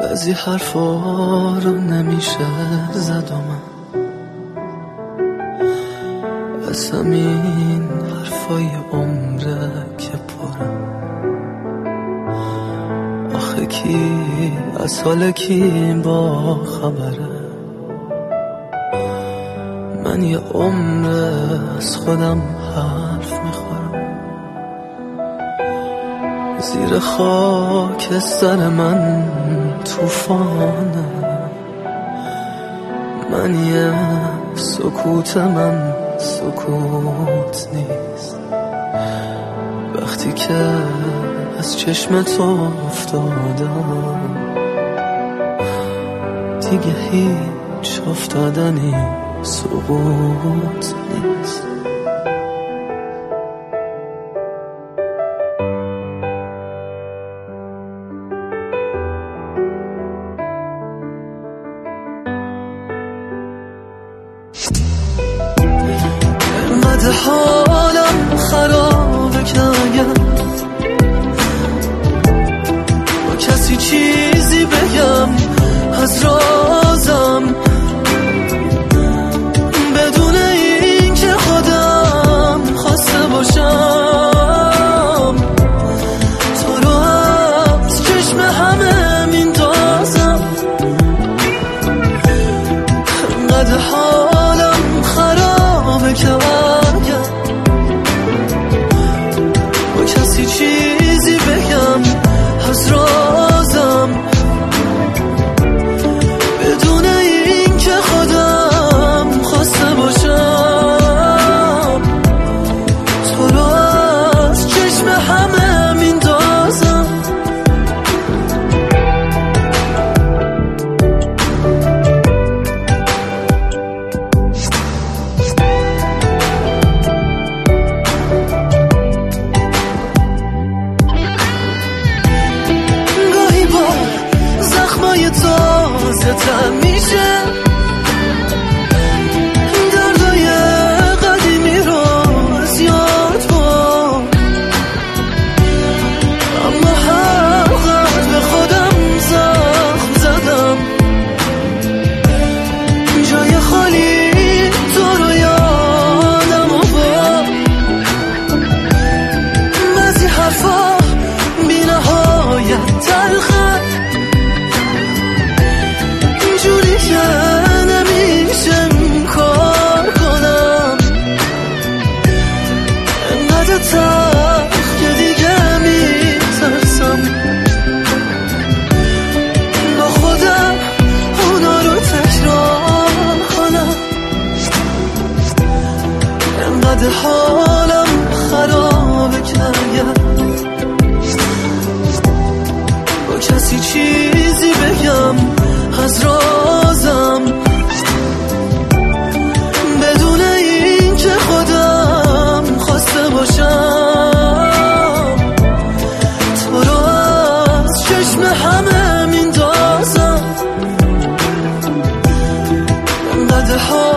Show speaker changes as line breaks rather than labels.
بعضی حرفا رو نمیشه زد و من از همین حرفای عمره که پرم. آخه کی از حال کی با خبره؟ من یه عمره از خودم حرف میخورم. زیر خاکستر من طوفانه. من یه سکوت من سکوت نیست. وقتی که از چشم تو افتادم دیگه هیچ افتادنی سقوط نیست. انقدر حالم خرابه که اگر با کسی چیزی بگم از رازم بدون این که خودم خواسته باشم تو رو از چشم همه میندازم. انقدر حالم خرابه که اگر با کسی چیزی بگم از رازم بدون این که خودم خواسته باشم تو رو از چشم همه میندازم. گاهی با زخمای تازه تر میشه دردای قدیمی رو از یاد بر. اما هر قدر به خودم زخم زدم جای خالی تو رو یادم آورد. بعضی حرفا بی نهایت تلخه جوری که نمیشه کار کنم. انقدر تلخ که دیگه میترسم با خودم اونا رو تکرار کنم. انقدر حالم خرابه که اگر با کسی چیزی بگم از رازم بدون این که خودم خواسته باشم تو رو از چشم همه میندازم. انقدر